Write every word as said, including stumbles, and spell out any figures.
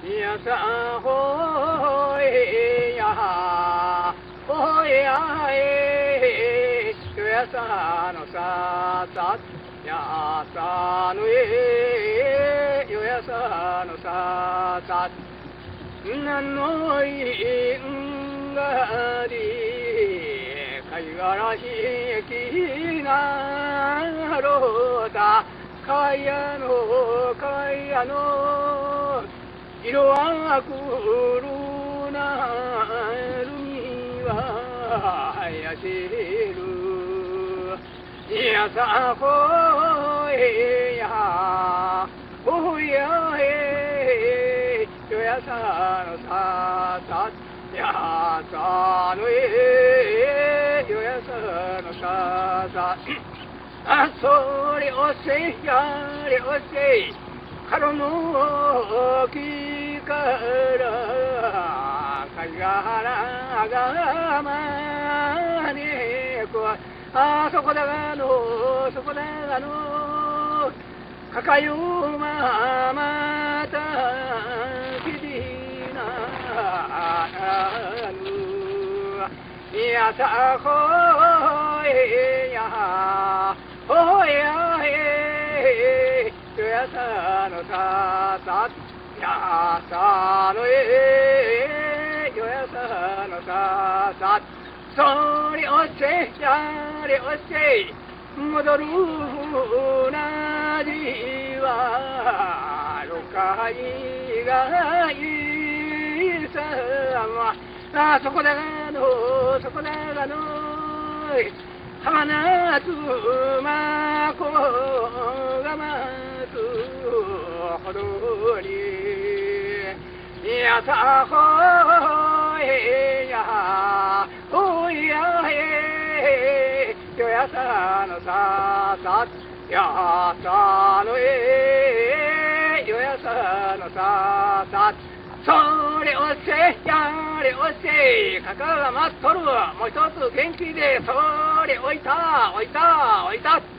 いやさほえやほえやえよやさのささやさのえよやさのささなのいんがりかいがらしきなろだかやのかやの色はくるなるにはやしるいやさほえやほやえよやさのささやさのえよやさのささあそれおせやれおせかろのきからかいがらがまねこあそこだがのそこだがのかかよままたきりなぬいやさほえやほやえよやさのささやさのえよやさのささそれおせやれおせ戻るなじはろかいがいさまあそこだがのそこだがのはなつまこがまつほどにいやさほえやほやえよやさのささやさのえよやさのささそれおせやれおせかかが待っとるもう一つ元気でそれおいたおいたおいた